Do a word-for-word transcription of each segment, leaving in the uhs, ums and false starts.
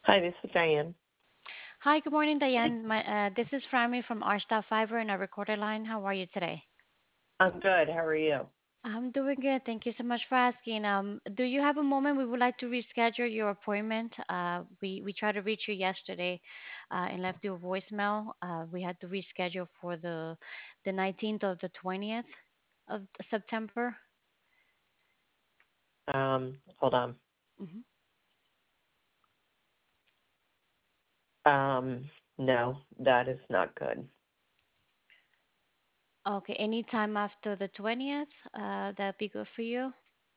Hi, this is Diane. Hi, good morning, Diane. My, uh, this is Frammy from our staff Fiverr in a recorded line. How are you today? I'm good. How are you? I'm doing good. Thank you so much for asking. Um, do you have a moment? We would like to reschedule your appointment. Uh, we we tried to reach you yesterday, uh, and left you a voicemail. Uh, we had to reschedule for the the nineteenth of the twentieth of September. Um, hold on. hmm Um, no, that is not good. Okay, anytime after the twentieth, uh, that'd be good for you.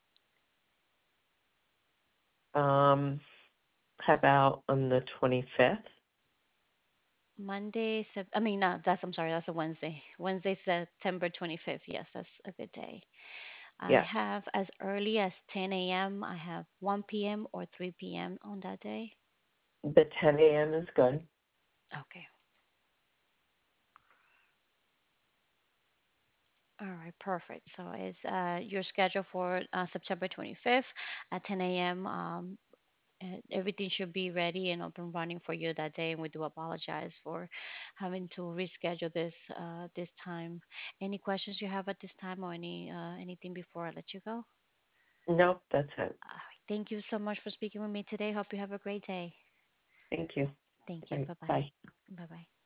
Um, how about on the twenty-fifth? Monday, Sep- I mean, no, that's, I'm sorry, that's a Wednesday. Wednesday, September twenty-fifth. Yes, that's a good day. I Yes, have as early as ten a m. I have one p m or three p m on that day. the ten a m is good. Okay. All right, perfect. So it's uh, your schedule for uh, September twenty-fifth at ten a m. Um, and everything should be ready and up and running for you that day. And we do apologize for having to reschedule this uh, this time. Any questions you have at this time, or any uh, anything before I let you go? Nope, that's it. All right. Thank you so much for speaking with me today. Hope you have a great day. Thank you. Thank All you. right, Bye bye. bye. Bye bye.